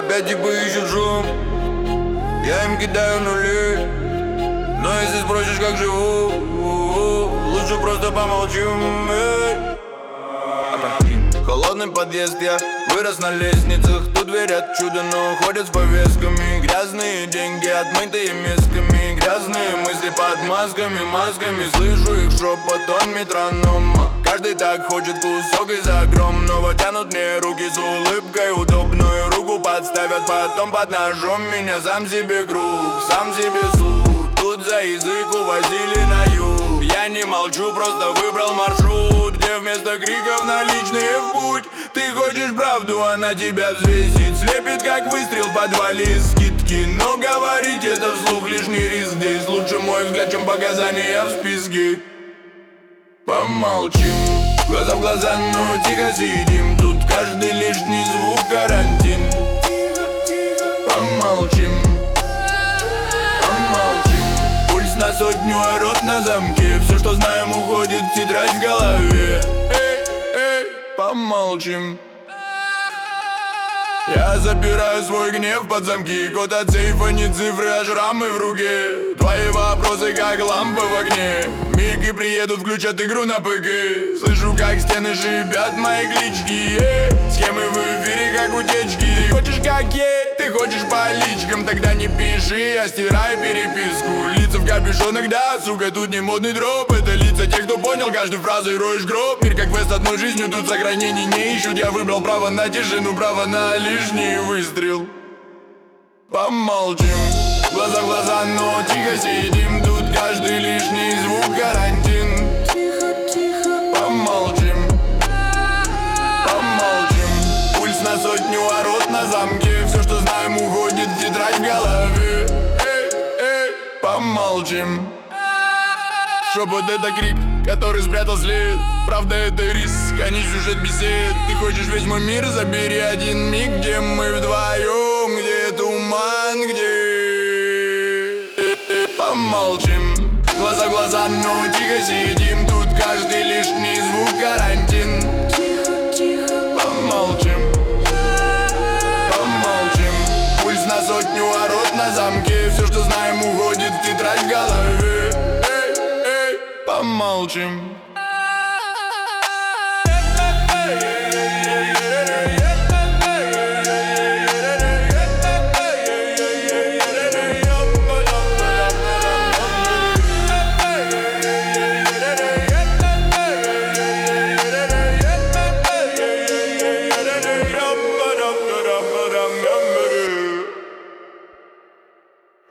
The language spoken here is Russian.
опять типа ищут шум. Я им кидаю нули, но если спросишь, как живу, лучше просто помолчим. Холодный подъезд, я вырос на лестницах. Тут верят чудо, но ходят с повестками. Грязные деньги, отмытые мисками. Грязные мысли под масками. Слышу их шепот, он метронома. Каждый так хочет кусок из огромного. Тянут мне руки с улыбкой удобную. Руку подставят, потом под ножом меня. Сам себе круг, сам себе суд. Тут за язык увозили на юг. Я не молчу, просто выбрал маршрут, где вместо криков наличные в путь. Ты хочешь правду, она тебя взвесит. Слепит, как выстрел в подвале скидки. Но говорить это вслух лишний риск. Здесь лучше мой взгляд, чем показания в списке. Помолчим, глаза в глаза, но тихо сидим. Тут каждый лишний звук карантин. Помолчим, пульс на сотню, а рот на замке. Все, что знаем, уходит в тетрадь в голове. Помолчим. Я запираю свой гнев под замки. Код от сейфа, не цифры, а шрамы в руке. Твои вопросы как лампа в огне. Миг и приедут, включат игру на ПК. Слышу, как стены шипят мои клички. Схемы в эфире, как утечки. Ты хочешь как есть, ты хочешь по личкам. Тогда не пиши, а стирай переписку. Лица в капюшонах, да, сука, тут не модный дроп. Это лица тех, кто понял каждую фразу и роешь гроб. Мир как квест одной жизнью, тут сохранений не ищут. Я выбрал право на тишину, право на лишний выстрел. Помолчим, глаза в глаза, но тихо сидим. Тут каждый лишний звук карантин. Помолчим, пульс на сотню, а рот на замке. Все, что знаем, уходит в тетрадь в голове. Помолчим. Шепот — это крик, который спрятал след. Правда, это риск, а не сюжет бесед. Ты хочешь весь мой мир, забери один миг, где мы вдвоем, где туман, где... Помолчим, глаза в глаза, но тихо сидим. Тут каждый лишний звук карантин. Помолчим, пульс на сотню, а рот на замке. Все, что знаем, уходит в тетрадь в голове. Помолчим.